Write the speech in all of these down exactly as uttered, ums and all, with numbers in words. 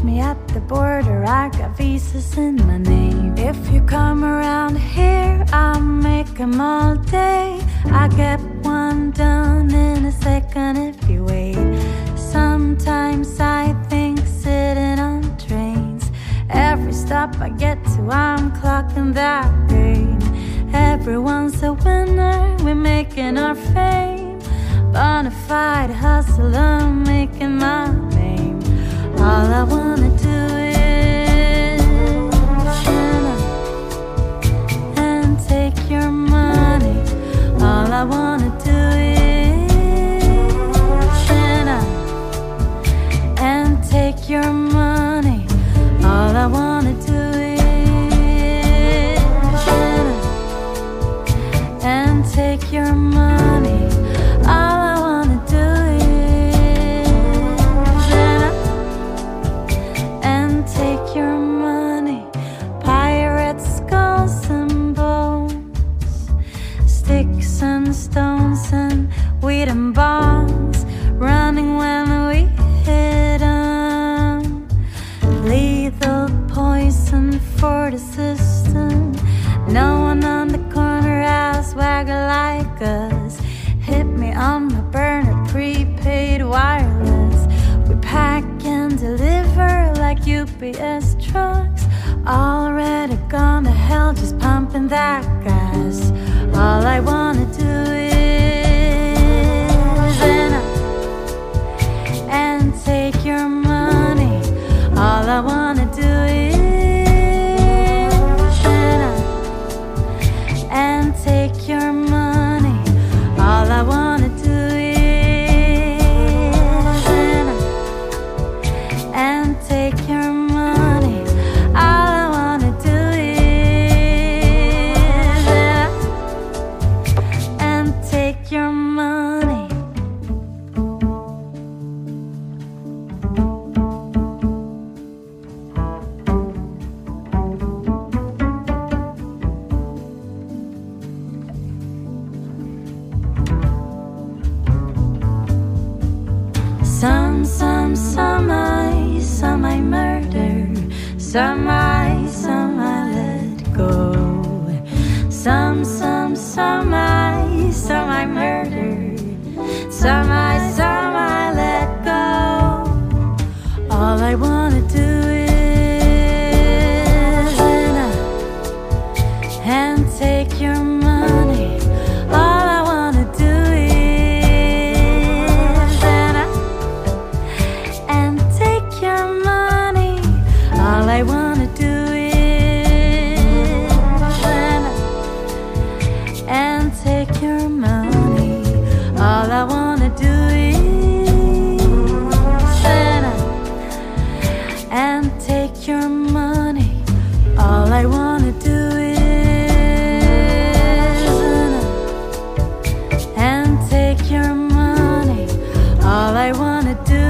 Catch me at the border, I got visas in my name. If you come around here, I'll make 'em all day. I get one done in a second if you wait. Sometimes I think sitting on trains, every stop I get to, I'm clocking that game. Everyone's a winner, we're making our fame. Bonafide hustle, I'm making my name. All I wanna do is shine up and take your money. All I wanna do is shine up and take your money. All I wanna do is shine up and take your money. All I wanna do is shine up and take your money. Pirates, skulls and bones, sticks and stones and weed and bombs, running when we hit 'em. Lethal poison for the system. No one on the corner has swagger like us. Hit me on my burner, prepaid wireless. We pack and deliver like U P S trucks. Already gone to hell, just pumping that gas. All I wanna do is end up and take your money. All I wanna do is end up and take your money. All I wanna do is end up and take your money. All I wanna do is end up and take your money. Some, some, some I, some I murder. Some I, some I let go. Some, some, some I, some I murder. Some I, some I let go. All I wanna do is end up and take your money. All I wanna do is end up and take your money. All I wanna do is end up and take your money. All I wanna do is end up and take your money. All I wanna do is end up and take your money. All I wanna do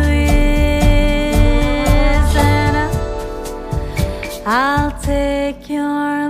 is end up. I'll take your